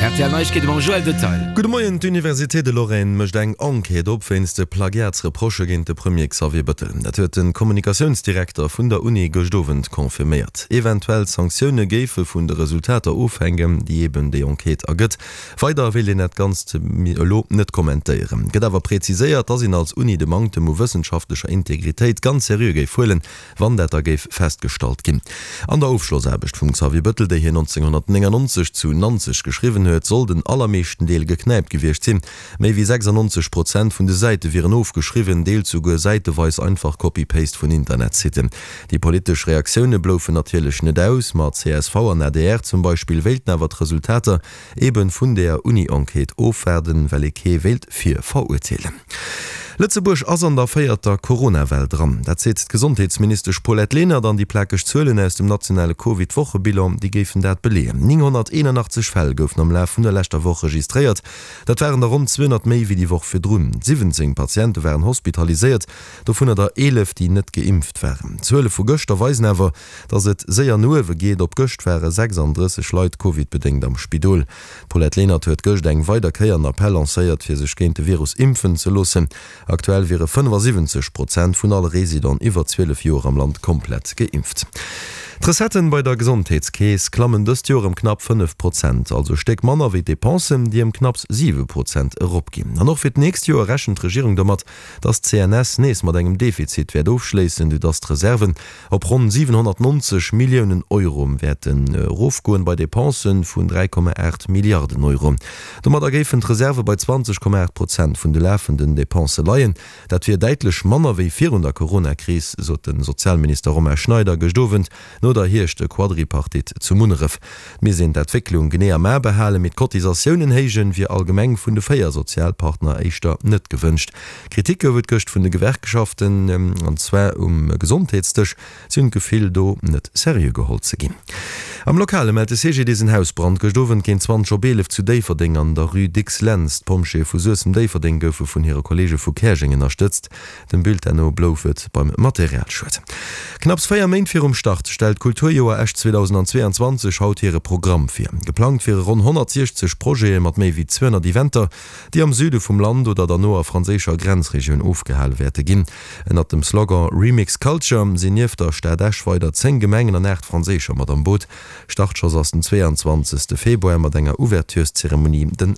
RTL Neuigkeit über Joel de Teil. Guten Morgen, die Universität de Lorraine möchte eine Enquete auf de Plagiatsreproche gegen den Premier Xavier Bettel. Das hat den Kommunikationsdirektor von der Uni gestovend konfirmiert. Eventuell Sanktionen geben von den Resultaten aufhängen, die eben die Enquete ergibt. Weiter will ich nicht ganz nicht kommentieren. Geht aber präzisiert, dass ihn als Uni de Mangel wissenschaftlicher Integrität ganz seriös fühlen, wann das festgestellt gibt. An der Aufschlussarbeit von Xavier Bettel, der hier 1999 zu 90 geschrieben hat, soll den allermeisten Deel gekneipt gewircht sinn. Méi wie 96% vun de Seite wären aufgeschrieben, Deel zu seiteweis einfach Copy-Paste vun Internetsitten. Die politische Reaktionen bloufen natürlich net aus, mat CSV an ADR zum Beispiel Weltnewer Resultate eben vun der Uni-Enquete aufwerden, well ke Welt fir verurteilen. Lützeburg ass an der feierter Corona-Welt dran. Dat seet Gesundheitsminister Paulette Lehner dann die plakeg Zölen aus dem nationale Covid-Wochebilanz, die gefen dat beleen. 981 Fälle goufen am Lauf vun der letzter Woche registriert. Dat wären der rund 200 méi wie die Woche fir drun. 17 Patienten wären hospitalisiert, davon der 11, die net geimpft wären. 12 vu Göster weisen awer, dats et séier nuewe geht op Göcht wäre 36 Leiit Covid-bedingt am Spidol. Paulette Lehner huet Göcht eng weiterkeier Appell lancéiert fir sech géint de Virus impfen ze lossen. Aktuell wäre 75% vun alle Residenten iwwer 12 Jahre am Land komplett geimpft. Tresetten bei der Gesundheitskäes klammen das Jahr knapp 5%, also steckt Manner wie Depensen, die knapp 7% eropgehen. Noch für nächstes Jahr rechnet Regierung damit, dass CNS nächstes mit einem Defizit wird aufschließen, die das Reserven auf rund 790 Millionen Euro werden Rufgehen bei Depensen von 3,8 Milliarden Euro. Damit ergeben Reserve bei 20,8% von den laufenden Depenseleien. Das wird deutlich Manner wie 400 Corona-Krise, so den Sozialminister Roman Schneider gestovend, oder hirchte Quadripartit zu Munneref. Mir sind d'Entwicklung genäher mehr behalen mit Kotisationen hegen wie allgemeng vun de Feiersozialpartner eichter net gewünscht. Kritike wird göcht vun de Gewerkschaften anzwe Gesundheitstisch sind gefehl do net serie geholt ze gin. Am lokale meldete CG diesen Hausbrand gestoven gin 20 Jobelev zu Daverding an der Rue Dix-Lenz Pomche vu Daverding goufe vun ihrer Kollege vu Kerschingen unterstützt. Den Bild enno bloufet beim Materialschwt. Knapps 4 Main fir Start stellt Kulturjoer Echt 2022 haut ihre Programm fir. Geplant fir rund 160 Projekte mat méi wie 200 Eventer, die am Süde vom Land oder der noer franzécher Grenzregion aufgehall werte ginn. En at dem Slogan Remix Culture signiert der Stadt Esch weiter 10 Gemengen an Echt Franzécher mat am Boot. Startschos aus den 22. Februar mat enger Ouverturezeremonie den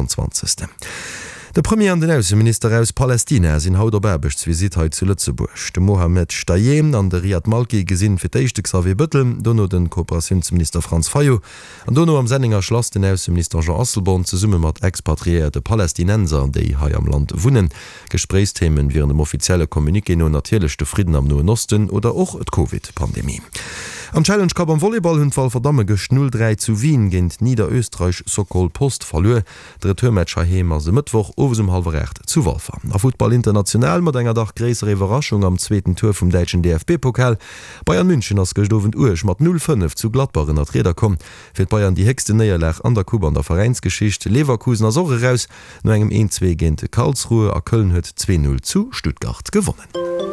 26. Der Premier an den Außenminister aus Palästina sind haut derberbeg Visit zu Lützeburg. De Mohammed Stayem an der Riyad Malki gesinn fir d'eischchte Xavier Bettel, donno den Kooperationsminister Franz Fayo, an donno am Senninger Schloss den Außenminister Jean Asselborn ze summe mat expatriierte Palästinenser, déi hai am Land wunnen. Gesprächsthemen wären dem offizielle Kommuniké no natierlechte Frieden am Noen Osten oder och et Covid-Pandemie. Am Challenge Cup am Volleyball hun Fall verdamme gest 0-3 zu Wien gentint Niederösterreich Sokol Post verlö. Der Tourmatcher hemer se Mittwoch over um halberrecht zu Wolfer. A Football international mat enger Dach gräsere Überraschung am zweiten Tour vom deutschen DFB-Pokal. Bayern München as gestoven Urch mat 0-5 zu Gladbach at Räder kom. Fir Bayern die hegste Näierlech an der Kuba an der Vereinsgeschicht. Leverkusen as Sorge raus, no engem 1-2 gent Karlsruhe a Köln huet 2-0 zu Stuttgart gewonnen.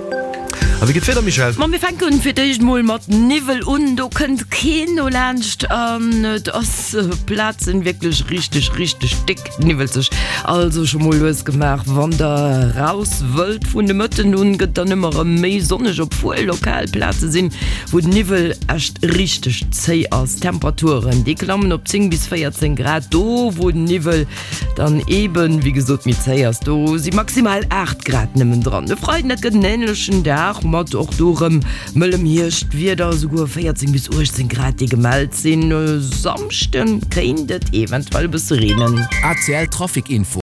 Wie geht weiter, Michel? Wir fangen für dich mal mit Nivel und du könnt Kino lernst das Platz sind wirklich richtig dick Nivelsig. Also schon mal losgemacht, wann da raus wollt von den Mütten und geht dann immer mehr sonnig, obwohl Lokalplätze sind, wo die Nivel echt richtig zäh aus. Temperaturen, die klammen ob 10 bis 14 Grad, do wo die Nivel dann eben, wie gesagt, mit zäh aus, do sie maximal 8 Grad nehmen dran. Wir freuen uns den ähnlichen Tag, mat auch durem Müllem hircht wie da sogar 14 bis 18 Grad die gemalt sind. Samsten könntet eventuell bis reden. ACL Traffic Info.